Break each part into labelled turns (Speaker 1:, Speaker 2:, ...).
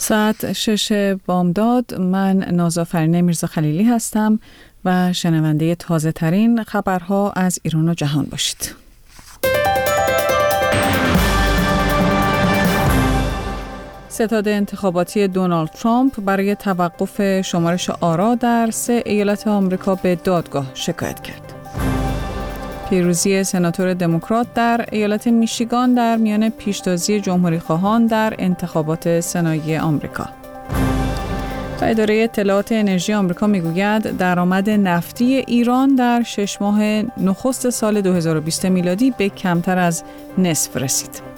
Speaker 1: ساعت 6 بامداد. من نازافرین میرزا خلیلی هستم و شنونده تازه ترین خبرها از ایران و جهان باشید. ستاد انتخاباتی دونالد ترامپ برای توقف شمارش آرا در 3 ایالت آمریکا به دادگاه شکایت کرد. پیروزی سناتور دموکرات در ایالت میشیگان در میان پیشتازی جمهوری‌خواهان در انتخابات سنایی آمریکا. و اداره اطلاعات انرژی آمریکا میگوید درآمد نفتی ایران در 6 ماه نخست سال 2020 میلادی به کمتر از نصف رسید.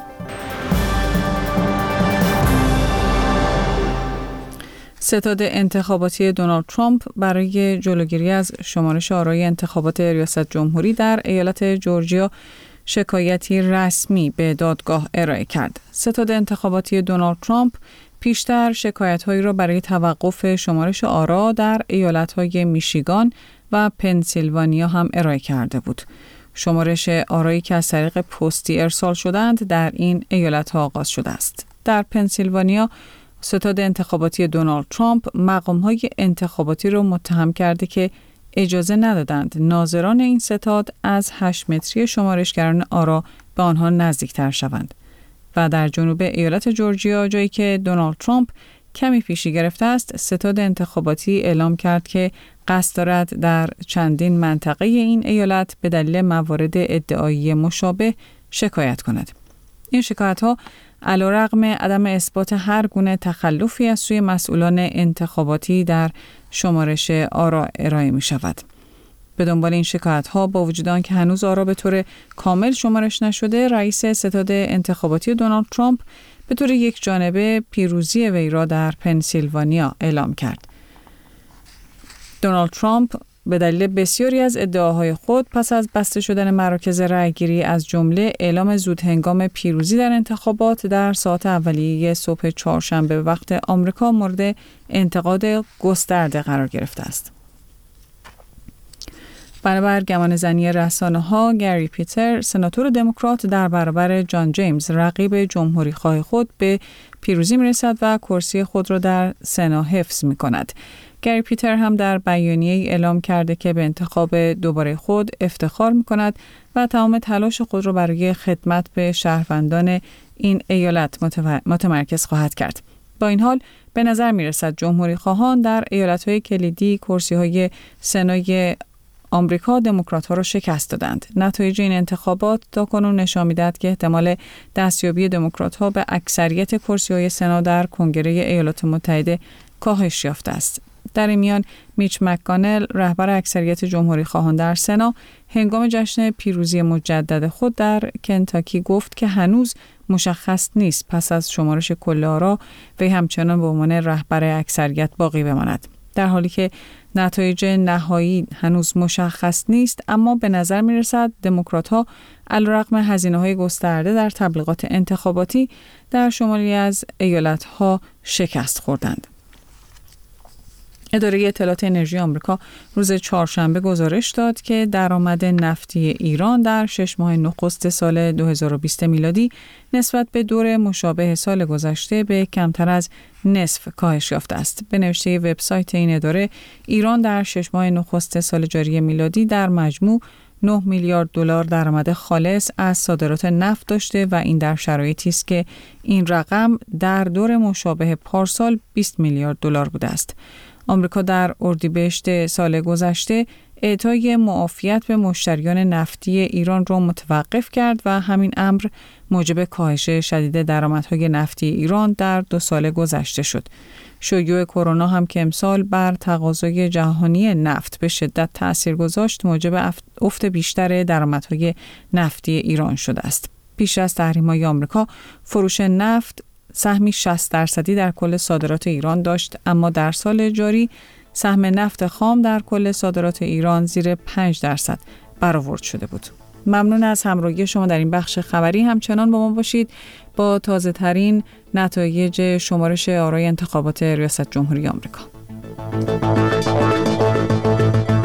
Speaker 1: ستاد انتخاباتی دونالد ترامپ برای جلوگیری از شمارش آرای انتخابات ریاست جمهوری در ایالت جورجیا شکایتی رسمی به دادگاه ارائه کرد. ستاد انتخاباتی دونالد ترامپ پیشتر شکایت‌هایی را برای توقف شمارش آرا در ایالت‌های میشیگان و پنسیلوانیا هم ارائه کرده بود. شمارش آرایی که از طریق پستی ارسال شدند در این ایالت‌ها آغاز شده است. در پنسیلوانیا ستاد انتخاباتی دونالد ترامپ مقام‌های انتخاباتی را متهم کرده که اجازه ندادند ناظران این ستاد از 8 متری شمارشگران آرا به آنها نزدیکتر شوند. و در جنوب ایالت جورجیا، جایی که دونالد ترامپ کمی پیشی گرفته است، ستاد انتخاباتی اعلام کرد که قصد دارد در چندین منطقه این ایالت به دلیل موارد ادعایی مشابه شکایت کند. این شکایت‌ها علیرغم عدم اثبات هر گونه تخلفی از سوی مسئولان انتخاباتی در شمارش آرا ارائه می شود. به دنبال این شکایت‌ها با وجود آنکه هنوز آرا به طور کامل شمارش نشده، رئیس ستاد انتخاباتی دونالد ترامپ به طور یک جانبه پیروزی وی را در پنسیلوانیا اعلام کرد. دونالد ترامپ به دلیل بسیاری از ادعاهای خود پس از بسته شدن مراکز رأیگیری از جمله اعلام زودهنگام پیروزی در انتخابات در ساعات اولیه صبح چهارشنبه وقت آمریکا مورد انتقاد گسترده قرار گرفته است. بنابر گمانه‌زنی رسانه‌ها، گری پیتر، سناتور دموکرات، در برابر جان جیمز، رقیب جمهوری‌خواه خود، به پیروزی می‌رسد و کرسی خود را در سنا حفظ می‌کند. گری پیتر هم در بیانیه‌ای اعلام کرده که به انتخاب دوباره خود افتخار می‌کند و تمام تلاش خود را برای خدمت به شهروندان این ایالت متمرکز خواهد کرد. با این حال به نظر می‌رسد جمهوری‌خواهان در ایالت‌های کلیدی کرسی‌های سنای آمریکا دموکرات‌ها را شکست دادند. نتایج این انتخابات تاکنون نشان می‌دهد که احتمال دستیابی دموکرات‌ها به اکثریت کرسی‌های سنا در کنگره ایالات متحده کاهش یافته است. در این میان میچ مک‌کانل، رهبر اکثریت جمهوری‌خواهان در سنا، هنگام جشن پیروزی مجدد خود در کنتاکی گفت که هنوز مشخص نیست پس از شمارش کل آرا وی همچنان به عنوان رهبر اکثریت باقی بماند. در حالی که نتایج نهایی هنوز مشخص نیست، اما به نظر می‌رسد دموکرات‌ها علیرغم هزینه‌های گسترده در تبلیغات انتخاباتی در شمالی از ایالت‌ها شکست خوردند. اداره اطلاعات انرژی آمریکا روز چهارشنبه گزارش داد که درآمد نفتی ایران در 6 ماه نخست سال 2020 میلادی نسبت به دور مشابه سال گذشته به کمتر از نصف کاهش یافته است. به نوشته وبسایت این اداره، ایران در 6 ماه نخست سال جاری میلادی در مجموع 9 میلیارد دلار درآمد خالص از صادرات نفت داشته و این در شرایطی است که این رقم در دور مشابه پارسال 20 میلیارد دلار بوده است. آمریکا در اردیبهشت سال گذشته اعطای معافیت به مشتریان نفتی ایران را متوقف کرد و همین امر موجب کاهش شدید درآمدهای نفتی ایران در 2 سال گذشته شد. شیوع کرونا هم که امسال بر تقاضای جهانی نفت به شدت تأثیر گذاشت، موجب افت بیشتر درآمدهای نفتی ایران شده است. پیش از تحریم‌های آمریکا، فروش نفت سهمی 60% در کل صادرات ایران داشت، اما در سال جاری سهم نفت خام در کل صادرات ایران زیر 5% برآورد شده بود. ممنون از همراهی شما در این بخش خبری. همچنان با ما باشید با تازه ترین نتایج شمارش آرای انتخابات ریاست جمهوری آمریکا.